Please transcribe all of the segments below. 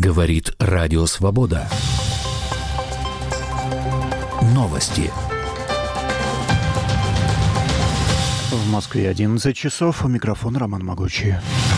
Говорит Радио Свобода. Новости. В Москве 11 часов. У микрофона Роман Могучий.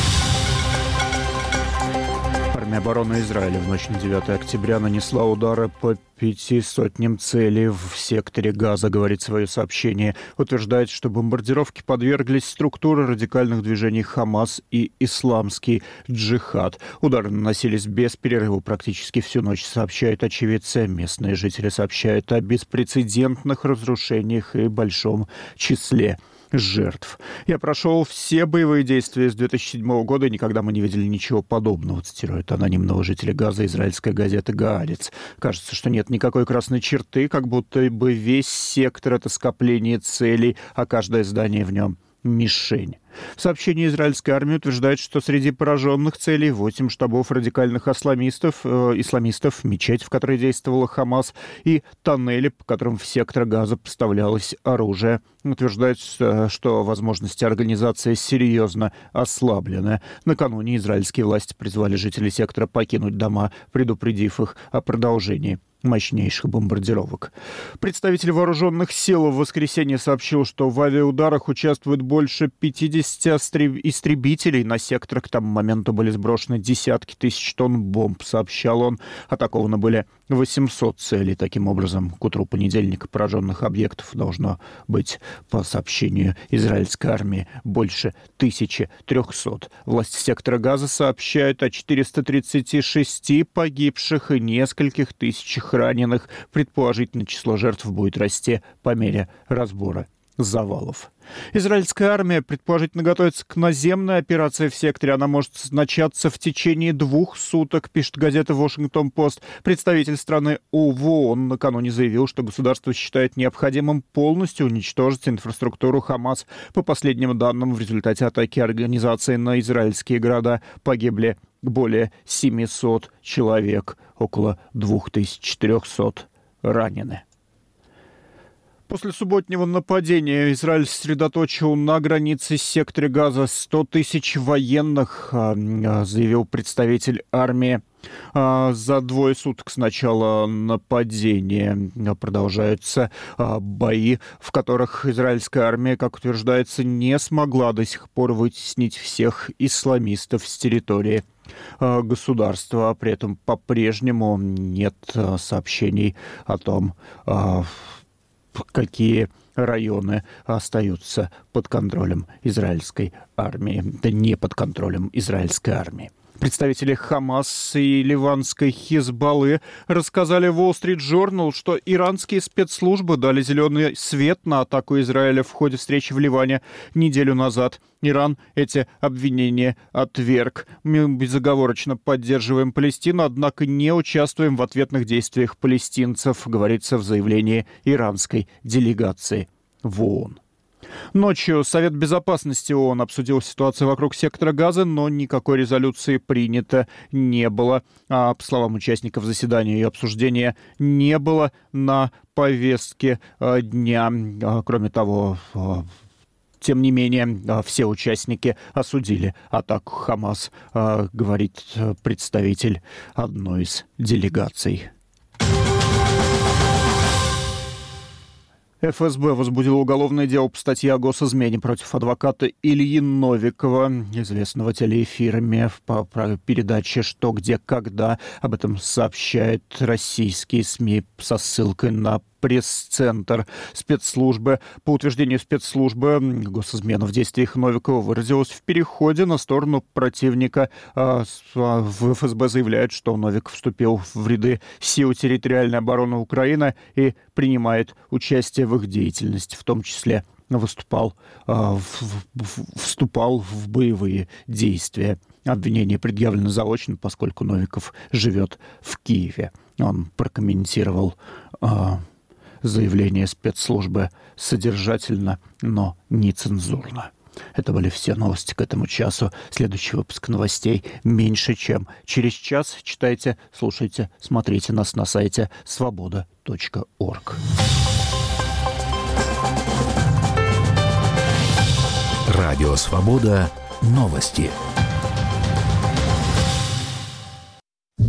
Армия обороны Израиля в ночь на 9 октября нанесла удары по 500 целей в секторе Газа, говорит свое сообщение. Утверждает, что бомбардировки подверглись структуры радикальных движений Хамас и Исламский джихад. Удары наносились без перерыва практически всю ночь, сообщают очевидцы. Местные жители сообщают о беспрецедентных разрушениях и большом числе жертв. «Я прошел все боевые действия с 2007 года, и никогда мы не видели ничего подобного», цитирует анонимного жителя Газа израильская газета «Гаарец». Кажется, что нет никакой красной черты, как будто бы весь сектор — это скопление целей, а каждое здание в нем — мишень. В сообщении израильской армии утверждает, что среди пораженных целей 8 штабов радикальных исламистов, мечеть, в которой действовала Хамас, и тоннели, по которым в сектор Газа поставлялось оружие. Утверждает, что возможности организации серьезно ослаблены. Накануне израильские власти призвали жителей сектора покинуть дома, предупредив их о продолжении мощнейших бомбардировок. Представитель вооруженных сил в воскресенье сообщил, что в авиаударах участвует больше 50 истребителей. На сектор к тому моменту были сброшены десятки тысяч тонн бомб, сообщал он. Атакованы были 800 целей. Таким образом, к утру понедельника пораженных объектов должно быть, по сообщению израильской армии, больше 1300. Власти сектора Газа сообщают о 436 погибших и нескольких тысячах раненых. Предположительно, число жертв будет расти по мере разбора завалов. Израильская армия предположительно готовится к наземной операции в секторе. Она может начаться в течение 2 суток, пишет газета «Вашингтон-Пост». Представитель страны в ООН накануне заявил, что государство считает необходимым полностью уничтожить инфраструктуру Хамас. По последним данным, в результате атаки организации на израильские города погибли более 700 человек, около 2400 ранены. После субботнего нападения Израиль сосредоточил на границе сектора Газа 100 тысяч военных, заявил представитель армии. За 2 суток с начала нападения продолжаются бои, в которых израильская армия, как утверждается, не смогла до сих пор вытеснить всех исламистов с территории государства. При этом по-прежнему нет сообщений о том, какие районы остаются под контролем израильской армии, да не под контролем израильской армии. Представители Хамас и ливанской Хизбаллы рассказали в Wall Street Journal, что иранские спецслужбы дали зеленый свет на атаку Израиля в ходе встречи в Ливане неделю назад. Иран эти обвинения отверг. Мы безоговорочно поддерживаем Палестину, однако не участвуем в ответных действиях палестинцев, говорится в заявлении иранской делегации в ООН. Ночью Совет Безопасности ООН обсудил ситуацию вокруг сектора Газа, но никакой резолюции принято не было. По словам участников заседания и обсуждения, не было на повестке дня. Кроме того, тем не менее, все участники осудили атаку Хамас, говорит представитель одной из делегаций. ФСБ возбудило уголовное дело по статье о госизмене против адвоката Ильи Новикова, известного телеэфирами по передаче «Что, где, когда». Об этом сообщают российские СМИ со ссылкой на пресс-центр спецслужбы. По утверждению спецслужбы, госизмена в действиях Новикова выразилась в переходе на сторону противника. В ФСБ заявляют, что Новиков вступил в ряды сил территориальной обороны Украины и принимает участие в их деятельности, в том числе вступал в боевые действия. Обвинение предъявлено заочно, поскольку Новиков живет в Киеве. Он прокомментировал заявление спецслужбы содержательно, но нецензурно. Это были все новости к этому часу. Следующий выпуск новостей меньше, чем через час. Читайте, слушайте, смотрите нас на сайте svoboda.org. Радио Свобода. Новости.